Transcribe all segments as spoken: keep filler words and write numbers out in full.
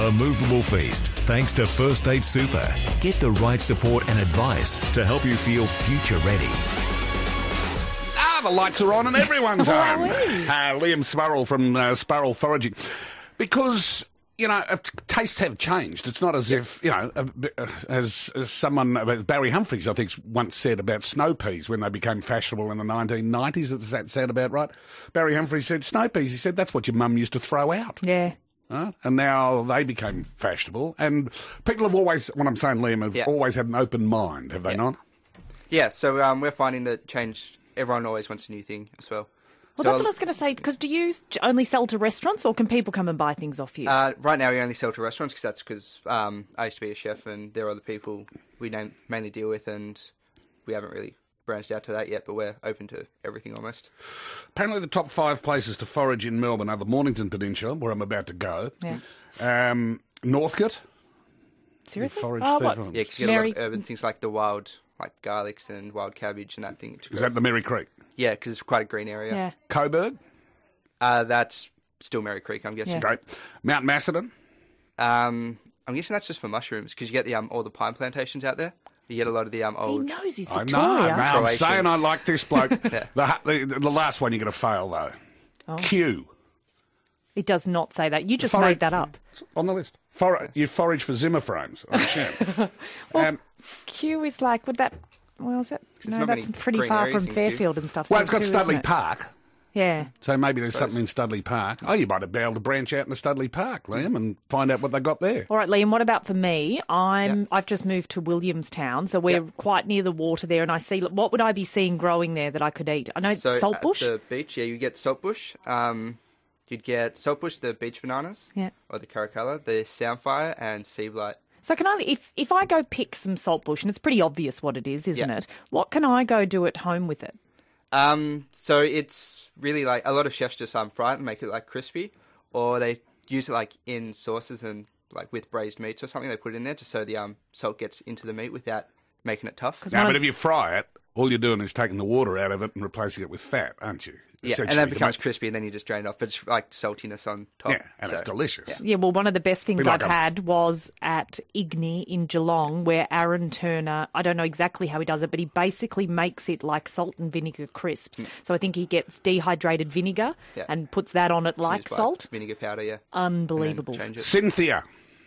A movable feast thanks to First Aid Super. Get the right support and advice to help you feel future ready. Ah, the lights are on and everyone's home. Uh, Liam Sparrell from uh, Sparrell Foraging. Because, you know, uh, tastes have changed. It's not as if, you know, uh, as, as someone, uh, Barry Humphries, I think, once said about snow peas when they became fashionable in the nineteen nineties. Does that sound about right? Barry Humphries said, snow peas, he said, that's what your mum used to throw out. Yeah. Uh, and now they became fashionable. And people have always, what I'm saying, Liam, have Yeah. always had an open mind, have they Yeah. not? Yeah, so um, we're finding that change, everyone always wants a new thing as well. Well, So, that's what I was going to say, because do you only sell to restaurants or can people come and buy things off you? Uh, right now we only sell to restaurants because that's because um, I used to be a chef and there are other people we name, mainly deal with, and we haven't really branched out to that yet, but we're open to everything almost. Apparently the top five places to forage in Melbourne are the Mornington Peninsula, where I'm about to go. Yeah. Um, Northcote. Seriously? foraged Oh, there what? for- Yeah, because you get a Mary- lot of urban things like the wild, like garlics and wild cabbage and that thing. Is that the Merry Creek? Yeah, because it's quite a green area. Yeah. Coburg? Uh, that's still Merry Creek, I'm guessing. Yeah. Great. Mount Macedon? Um, I'm guessing that's just for mushrooms because you get the um, all the pine plantations out there. You get a lot of the um, He old... knows he's I Victoria. know, man. I'm Croatians. saying I like this bloke. Yeah. the, the, the last one you're going to fail, though. Oh. Q. It does not say that. You just Forage- made that up. It's on the list. For, you forage for Zimmer frames, I assume. um, Q is like, would that... Well, is it? there's No, not that's many pretty green far areas from in Kew. Fairfield and stuff. well, so it's got too, Studley isn't it? Park. Yeah. So maybe there's Suppose. something in Studley Park. Oh, you might have been able to branch out in the Studley Park, Liam, and find out what they got there. All right, Liam, what about for me? I'm, Yeah. I've just moved to Williamstown, so we're Yeah. quite near the water there, and I see, what would I be seeing growing there that I could eat? I know So saltbush. at the beach, yeah, you get saltbush. Um, you'd get saltbush, the beach bananas, Yeah. or the caracalla, the soundfire, and sea blight. So can I, if, if I go pick some saltbush, and it's pretty obvious what it is, isn't Yeah. it? What can I go do at home with it? Um, so it's really like a lot of chefs just um fry it and make it like crispy, or they use it like in sauces and like with braised meats or something. They put it in there just so the um salt gets into the meat without making it tough. Now, one but of- if you fry it, all you're doing is taking the water out of it and replacing it with fat, aren't you? Yeah, and Essentially, then it to becomes make- crispy, and then you just drain it off. But it's like saltiness on top. Yeah, and so, it's delicious. Yeah, well, one of the best things Be like I've a- had was at Igni in Geelong, where Aaron Turner, I don't know exactly how he does it, but he basically makes it like salt and vinegar crisps. So I think he gets dehydrated vinegar Yeah. and puts that on it like Use, salt. vinegar powder, yeah. Unbelievable. And then change it. Cynthia.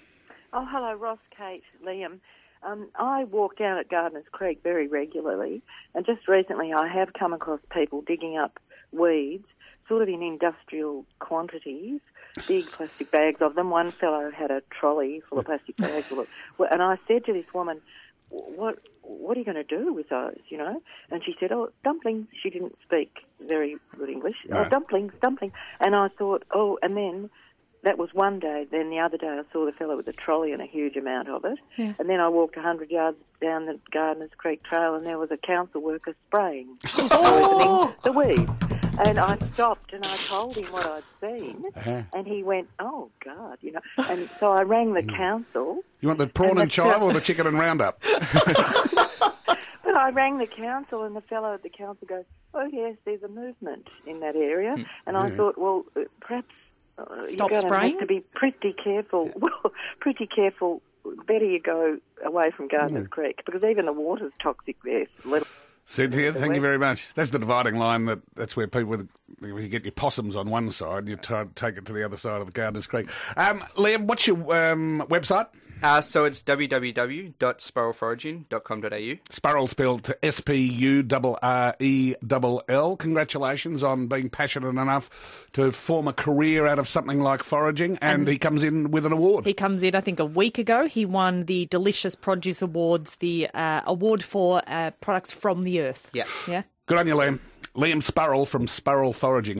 Oh, hello, Ross, Kate, Liam. Um, I walk down at Gardeners Creek very regularly, and just recently I have come across people digging up weeds, sort of in industrial quantities, big plastic bags of them. One fellow had a trolley full of plastic bags, full of, and I said to this woman, "What, what are you going to do with those?" You know, and she said, "Oh, dumplings." She didn't speak very good English. No. Oh, dumplings, dumplings. And I thought, oh, and then. That was one day. Then the other day I saw the fellow with a trolley and a huge amount of it. Yeah. And then I walked one hundred yards down the Gardeners Creek Trail and there was a council worker spraying, poisoning the weeds. And I stopped and I told him what I'd seen. Uh-huh. And he went, oh, God, you know. And so I rang the council. You want the prawn and, And the- chive or the chicken and roundup? But I rang the council and the fellow at the council goes, oh, yes, there's a movement in that area. And I thought, well, uh, perhaps... Uh, Stop you're going to spraying? have to be pretty careful. Well, pretty careful. Better you go away from Gardeners Creek because even the water's toxic there. Let- Cynthia, thank you very much. That's the dividing line. That That's where people, with, you get your possums on one side and you try to take it to the other side of the Gardeners Creek. Um, Liam, what's your um, website? Uh, so it's w w w dot sparrow foraging dot com dot a u. Sparrell spelled S P U R R E L L. Congratulations on being passionate enough to form a career out of something like foraging, and, And he comes in with an award. He comes in, I think, a week ago. He won the Delicious Produce Awards, the uh, award for uh, products from the earth. Yeah. Yeah. Good on you, Liam. Liam Sparrell from Sparrell Foraging.